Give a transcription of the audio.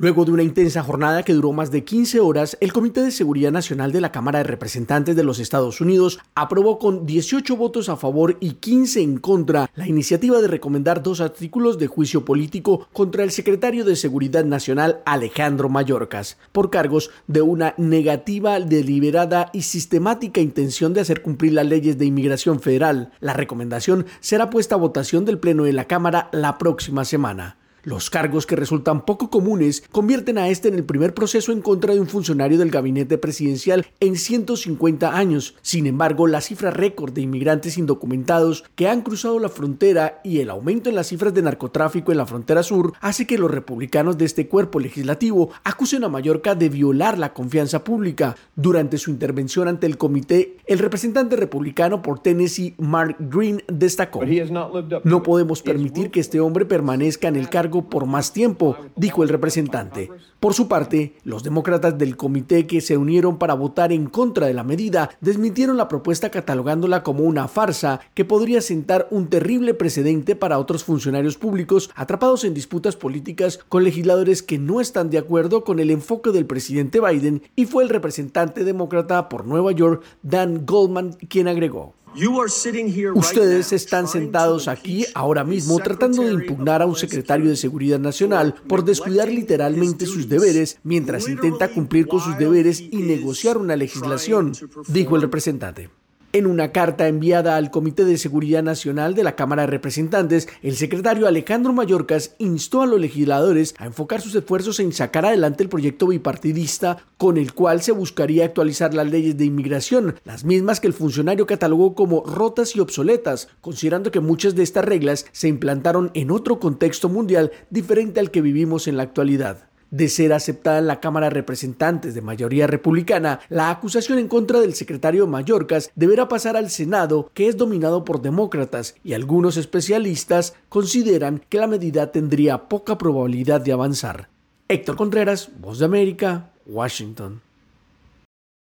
Luego de una intensa jornada que duró más de 15 horas, el Comité de Seguridad Nacional de la Cámara de Representantes de los Estados Unidos aprobó con 18 votos a favor y 15 en contra la iniciativa de recomendar 2 artículos de juicio político contra el secretario de Seguridad Nacional Alejandro Mayorkas, por cargos de una negativa deliberada y sistemática intención de hacer cumplir las leyes de inmigración federal. La recomendación será puesta a votación del Pleno de la Cámara la próxima semana. Los cargos, que resultan poco comunes, convierten a este en el primer proceso en contra de un funcionario del gabinete presidencial en 150 años. Sin embargo, la cifra récord de inmigrantes indocumentados que han cruzado la frontera y el aumento en las cifras de narcotráfico en la frontera sur hace que los republicanos de este cuerpo legislativo acusen a Mayorkas de violar la confianza pública. Durante su intervención ante el comité, el representante republicano por Tennessee, Mark Green, destacó: "No podemos permitir que este hombre permanezca en el cargo por más tiempo", dijo el representante. Por su parte, los demócratas del comité, que se unieron para votar en contra de la medida, desmintieron la propuesta catalogándola como una farsa que podría sentar un terrible precedente para otros funcionarios públicos atrapados en disputas políticas con legisladores que no están de acuerdo con el enfoque del presidente Biden, y fue el representante demócrata por Nueva York, Dan Goldman, quien agregó: "Ustedes están sentados aquí ahora mismo tratando de impugnar a un secretario de Seguridad Nacional por descuidar literalmente sus deberes mientras intenta cumplir con sus deberes y negociar una legislación", dijo el representante. En una carta enviada al Comité de Seguridad Nacional de la Cámara de Representantes, el secretario Alejandro Mayorkas instó a los legisladores a enfocar sus esfuerzos en sacar adelante el proyecto bipartidista con el cual se buscaría actualizar las leyes de inmigración, las mismas que el funcionario catalogó como rotas y obsoletas, considerando que muchas de estas reglas se implantaron en otro contexto mundial diferente al que vivimos en la actualidad. De ser aceptada en la Cámara de Representantes de mayoría republicana, la acusación en contra del secretario Mayorkas deberá pasar al Senado, que es dominado por demócratas, y algunos especialistas consideran que la medida tendría poca probabilidad de avanzar. Héctor Contreras, Voz de América, Washington.